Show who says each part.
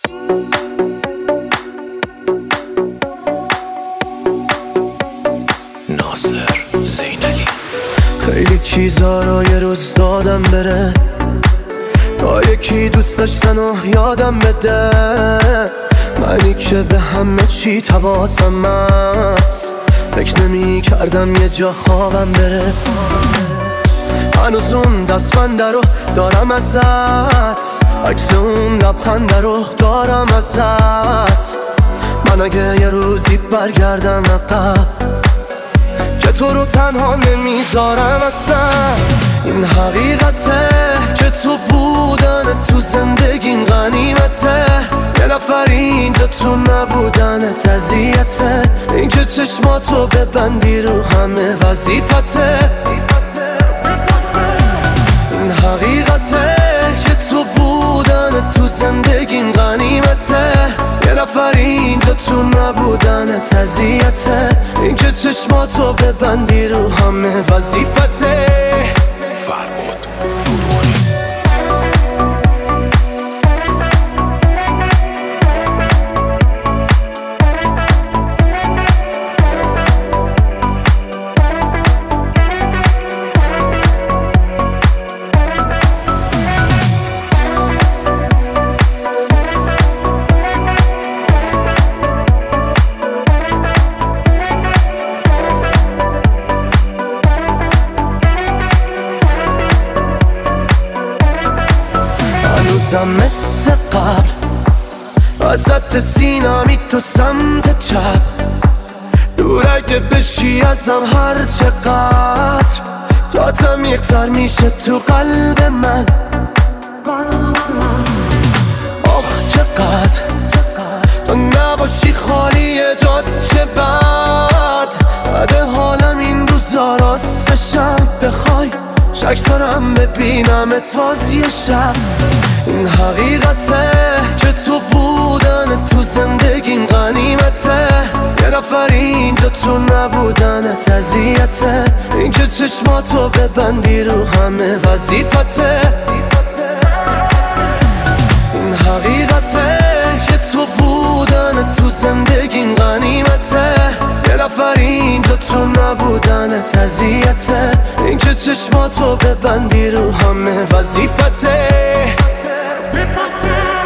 Speaker 1: ناصر زینلی.
Speaker 2: خیلی چیزا رو یه روز دادم بره، تا یکی دوست داشتن و یادم بده. منی که به همه چی حواسم هست، فکر نمی کردم یه جا خوابم بره. هنوز اون دستبنده رو دارم ازت، عکس اون لبخنده رو دارم ازت. من اگه یه روزی برگردم عقب، که تو رو تنها نمیذارم اصلا. این حقیقته که تو بودن تو زندگیم غنیمته. یه نفر اینجا تو نبودن اذیته. این که چشماتو ببندی رو همه وظیفته. این حقیقته که تو بودن تو زندگیم غنیمته. یه نفر اینجا تو نبودن اذیته. این که چشماتو ببندی رو همه وظیفته.
Speaker 1: فرباد فروغی.
Speaker 2: هنوزم مثل قبل ازت سینمی تو سمت چپ. دور اگه بشی ازم هر چقدر، تا عمیق‌تر میشه تو قلب من. آخ چقدر تو نباشی خالی جاد، چه بد حالم این روزا راستشم. بخوای شک دارم ببینمت باز یه شب. این حقیقته که تو بودن تو زندگیم غنیمته. یه نفر اینجا تو نبودن اذیته. این که چشماتو ببندی رو همه وظیفته. این حقیقته که تو بودن تو زندگیم غنیمته. یه نفر اینجا تو نبودن اذیته. این که چشماتو ببندی رو همه وظیفته.